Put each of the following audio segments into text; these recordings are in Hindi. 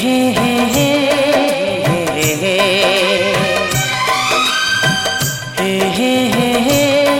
हे हे हे हे हे हे हे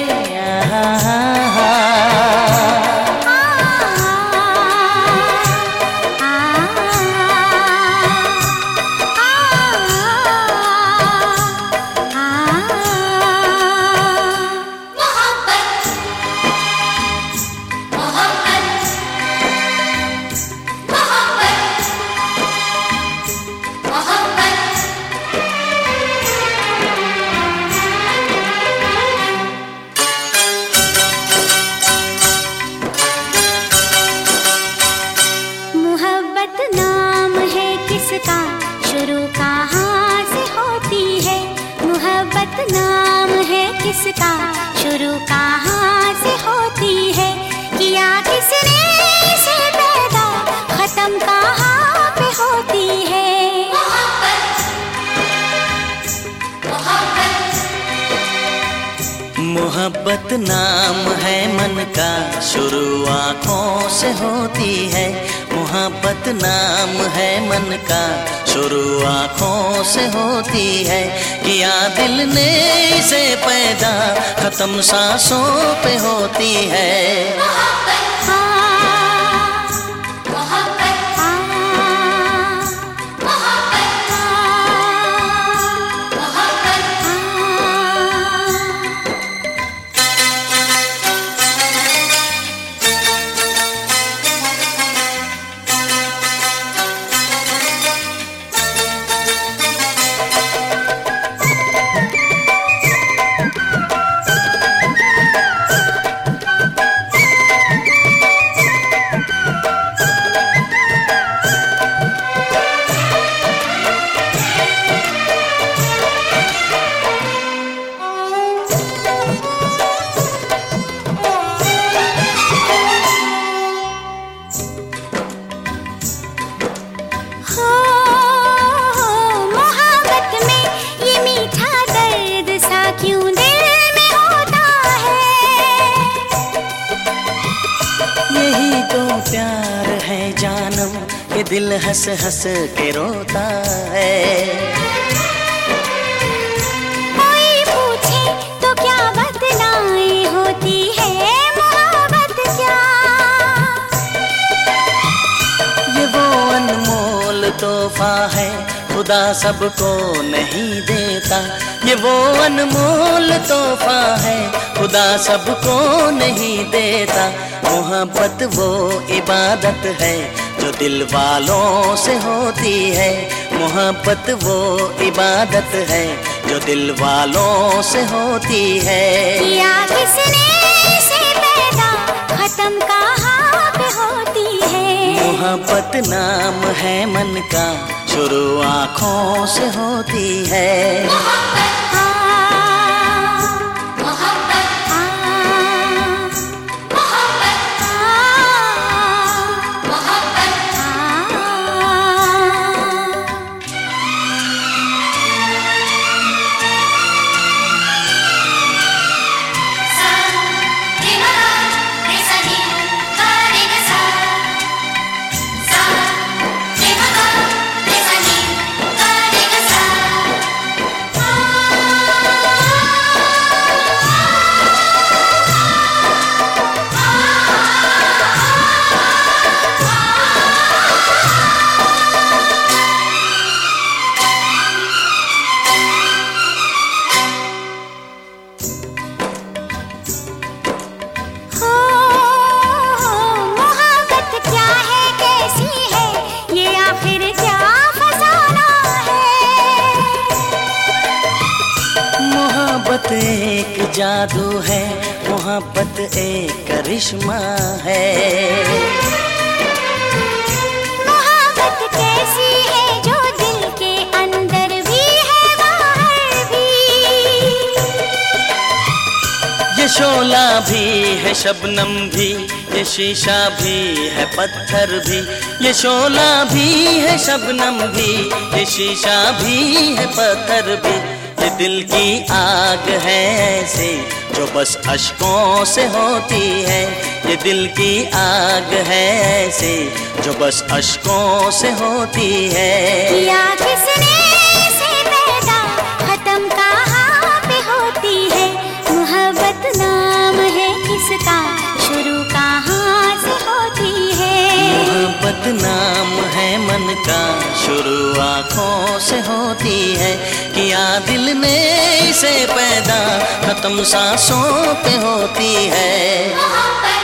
नाम है किसका, शुरू कहाँ से होती है। मोहब्बत नाम है किसका, शुरू कहाँ से होती है। किया किसने इसे पैदा, खत्म कहाँ पे होती है। मोहब्बत नाम है मन का, शुरू आँखों से होती है। मोहब्बत नाम है मन का, शुरू आँखों से होती है। किया दिल ने इसे पैदा, खत्म सांसों पे होती है। प्यार है जानम, ये दिल हंस हंस के रोता है। कोई पूछे तो क्या बदनाई होती है, मोहब्बत क्या। ये वो अनमोल तोहफा है, खुदा सबको नहीं देता। ये वो अनमोल तोहफा है, खुदा सबको नहीं देता। मोहब्बत वो इबादत है, जो दिल वालों से होती है। मोहब्बत वो इबादत है, जो दिल वालों से होती है। किया किसने इसे पैदा, खत्म कहाँ पे होती है। मोहब्बत नाम है मन का, शुरू आँखों से होती है। मोहब्बत एक जादू है, मोहब्बत एक करिश्मा है। मोहब्बत कैसी है, जो दिल के अंदर भी है बाहर भी। ये शोला भी है शबनम भी, ये शीशा भी है पत्थर भी। ये शोला भी है शबनम भी, ये शीशा भी है पत्थर भी। ये दिल की आग है ऐसे, जो जो बस अश्कों से होती है। ये दिल की आग है ऐसे जो बस अश्कों से होती है। किया किसने इसे पैदा, खत्म कहाँ पे होती है। मोहब्बत नाम है किसका, शुरू कहाँ से होती है। मोहब्बत नाम है मन का, शुरू आँखों से होती है। किया दिल ने इसे पैदा, खत्म सांसों पे होती है।